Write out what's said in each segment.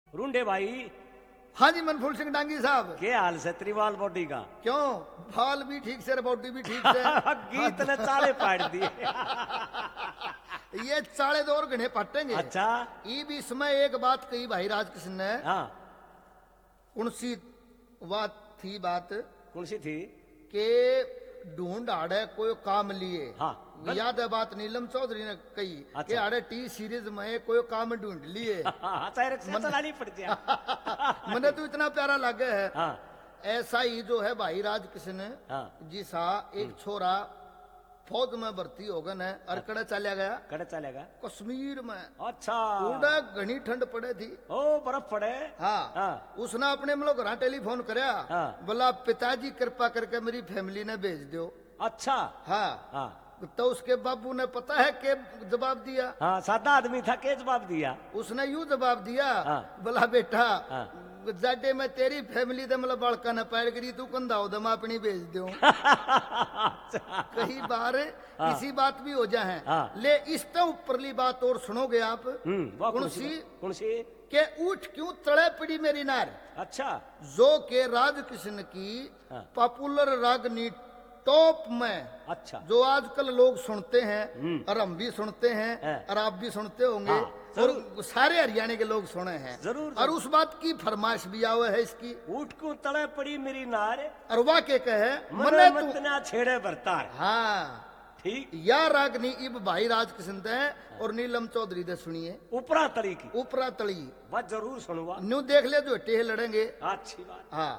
रूंडे भाई। हाँ जी मनफूल सिंह डांगी साहब। क्या हाल से त्रिवाल बॉडी का? क्यों फाल भी ठीक से बॉडी भी ठीक से गीत ने चाले पाड़ दिए। ये चाले दो और घने पटेंगे। अच्छा ये भी इसमें एक बात कही भाई राजकिशन ने। हाँ कौन सी बात थी? बात कौन सी थी? के ढूंढ आड़े कोई काम लिए। हाँ याद है बात नीलम चौधरी ने कही। अच्छा। के आड़े टी सीरीज में कोई काम ढूंढ लिए। चलानी पड़ती है। मने तो इतना प्यारा लगे है। हाँ ऐसा ही जो है भाई राजकिशन हाँ जिसा एक छोरा फौज में भर्ती हो गए न और कड़े चला गया कड़े चलेगा कश्मीर में। अच्छा उड़ा घनी ठंड पड़े थी। ओ बर्फ पड़े। हाँ, हाँ उसने अपने मतलब घर टेलीफोन करया। हाँ। बोला पिताजी कृपा करके मेरी फैमिली ने भेज दो। अच्छा हाँ हाँ तो उसके बाबू ने पता है के जवाब दिया। हाँ सादा आदमी था, के जवाब दिया? उसने यूं जवाब दिया। हाँ। बोला बेटा हाँ। जाटे में तेरी फैमिली दे मतलब बड़का न पैड़ करी तू कंधा हो दम अपनी भेज दो। कई बार हाँ। किसी बात भी हो जाए। हाँ। ले इस तो ऊपरली बात और सुनोगे आप। वो कौन सी? कौन सी? के उठ क्यों तड़े पड़ी मेरी नार। अच्छा जो के राजकिशन की हाँ। पॉपुलर रागनी टॉप में अच्छा जो आजकल लोग सुनते हैं और हम भी सुनते हैं हाँ। और आप भी सुनते होंगे। हाँ, और सारे हरियाणा के लोग सुने हैं जरूर। और उस बात की फरमाइश भी आवे है इसकी। उठ को तड़े पड़ी मेरी नार और वाह के कहे मने तू। मत ना छेड़े बरतार। हाँ ठीक या रागनी इब भाई राजकिशन दे और नीलम चौधरी दे सुनिए ऊपरा तरी की ऊपरा तली। बात जरूर सुनवा। न्यू देख ले जो टेह लड़ेंगे। अच्छी बात। हाँ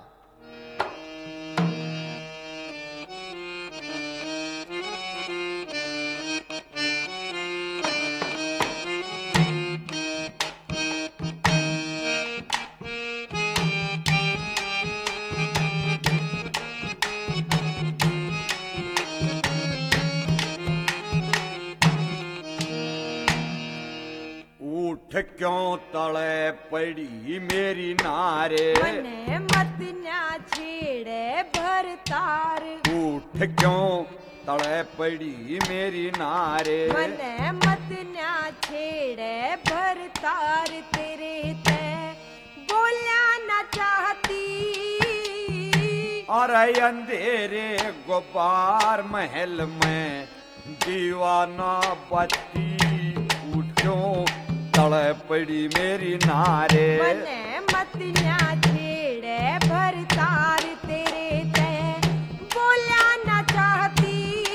उठ क्यों तले पड़ी मेरी नारे। मने मत ना छेड़े भरतार। उठ क्यों तले पड़ी मेरी नारे। मने मत ना छेड़े भरतार तेरे ते बोलना ना चाहती। अरे अंधेरे गुब्बार महल में दीवाना बत्ती। उठ क्यों तले पड़ी मेरी नारे। मने मत ना छेड़े भरतार तेरे ते बोलना ना चाहती।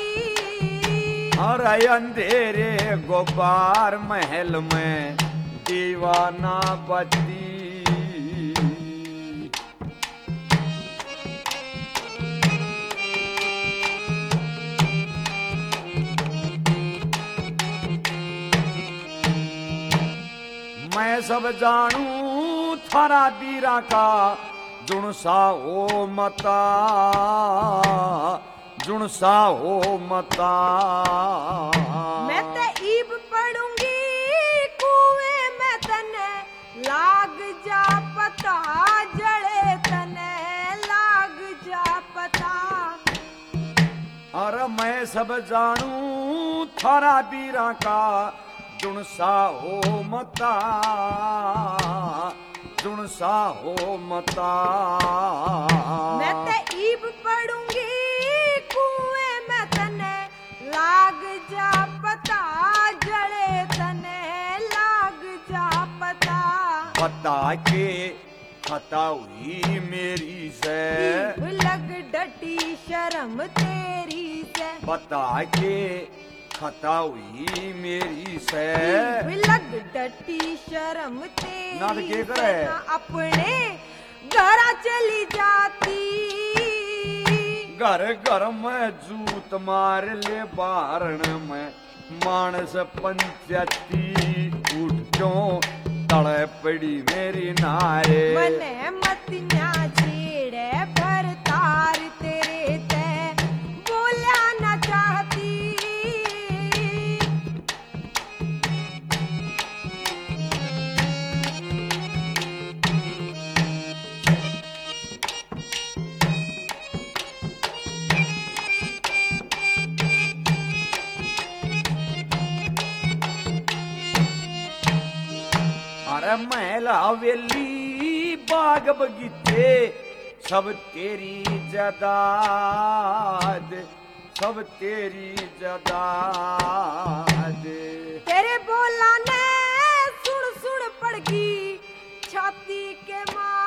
अरे अंधेरे गुब्बार महल में दीवाना बत्ती। मैं सब जानू थारा बीरा का जुण सा हो मता। जुण सा हो मता। मैं ते ईब पढ़ूंगी कुएं में तने लाग जा पता। जड़े तने लाग जा पता। अरे मैं सब जानू थारा बीरा का जुण सा हो मता। जुण सा हो मता। मैं ते ईब पढ़ूंगी कुएं में तने लाग जा पता। जड़े तने लाग जा पता। बता के खता हुई मेरी से। ईब लग डटी शर्म तेरी से। बता के खता हुई मेरी से। ईब लग डटी शर्म तेरी नाद के से। करे? ना अपने घर चली जाती। घर घर में जूत मार ले बारण में मानस पंचायती। उठ क्यों तड़े पड़ी मेरी नारे। मने मत ना छेड़े भरतार तेरे ते बोलना ना चाहती। अरे मैं लाओ हवेली बाग बगीचे सब तेरी जदाद, सब तेरी जदाद। तेरे बोला ने सुन सुन पड़गी छाती के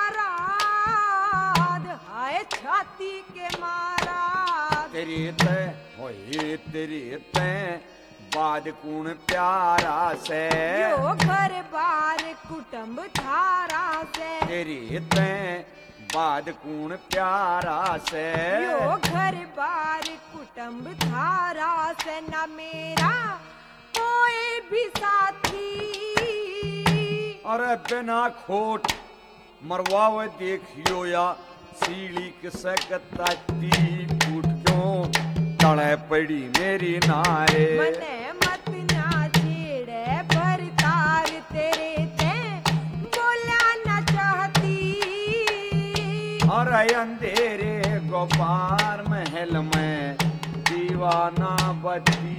माराद, हाय छाती के माराद। तेरी तय होए तेरी तय बाद कूण प्यारा से, यो घर बार कुटुंब थारा से। तेरी तय बाद कूण प्यारा से, यो घर बार कुटुंब थारा से। न मेरा कोई भी साथी, अरे बिना खोट मरवावे देखियो या सीढ़ी किसे कताती फूट क्यों तड़े पड़ी मेरी नारे। मने मत ना छेड़े भरतार तेरे ते बोला ना चाहती। अरे अंधेरे गोपार महल में दीवाना बत्ती।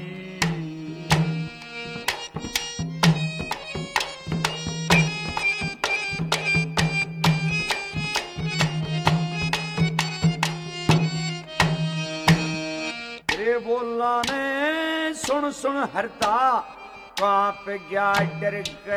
बोला ने सुन सुन हरता कांप गया डर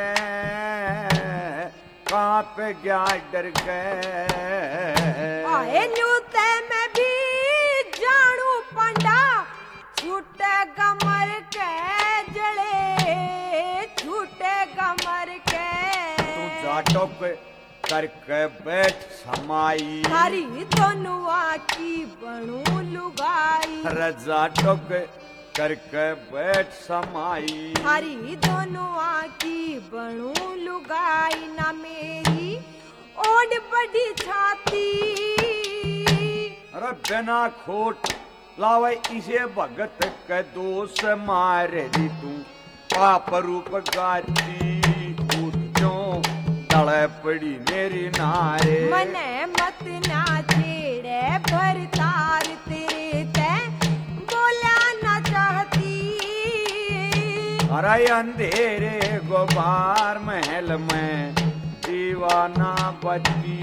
गए, कांप गया डर गए। आए न्यूते में भी जानू पंडा छूटे गमर के जड़े, छूटे गमर के। तू जाटोक करके बैठ समाई, थारी दोनुआ की बनू लुगाई। रजा टोक करके बैठ समाई, थारी दोनुआ की बनू लुगाई। ना मेरी ओढ़ बड़ी छाती, अरे बिना खोट लावे इसे भगत के दोष मार दी तू पाप रूप गाती कूद क्यों तड़े पड़ी मेरी नारे। मने मत ना छेड़े भरतार तेरे ते बोला ना चाहती। अरे अंधेरे गोबार महल में दीवाना बत्ती।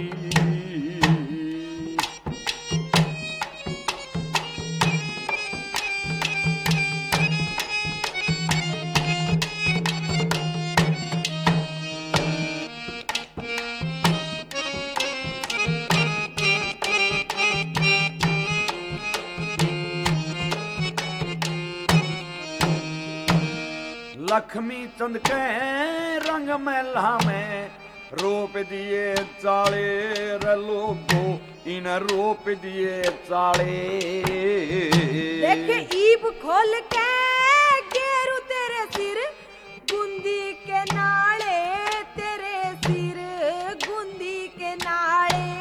लक्ष्मी चंद के रंग महला में रोप दिए चाले रे लोगो इन रोप दिए चाले। देख ईब खोल के गेरू तेरे सिर गुंदी के नाले, तेरे सिर गुंदी के नाले।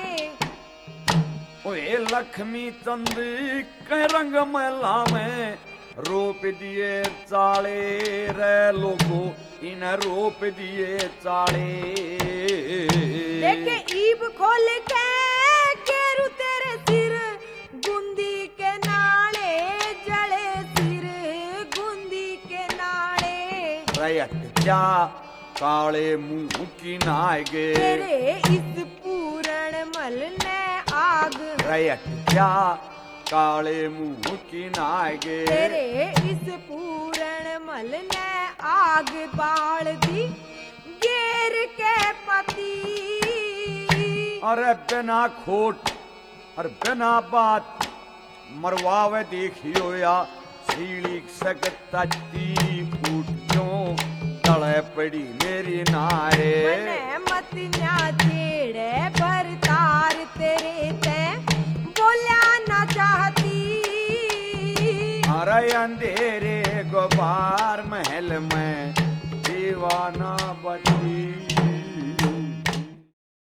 ओए लक्ष्मी चंद के रंग महला में रोप दिए चाले रे लोगो इन रोप दिए चाले। देखे ईब खोल के गेरू तेरे सिर गुंदी के नाले, जले सिर गुंदी के नाले। रैयत जा काले मुंह की नागे, तेरे इस पूरण मल ने आग। रैयत जा काले मुंह की नागे, तेरे इस पूरण मल ने आग बाल दी गेर के पति। अरे बिना खोट और बिना बात मरवावे देखियो या सीढ़ी सकती फूट क्यों तड़े पड़ी मेरी नारे। मने मत ना छेड़े भरतार तेरे ते बोला ना चाहती। अरे अंधेरे गोबार महल में दीवाना बत्ती।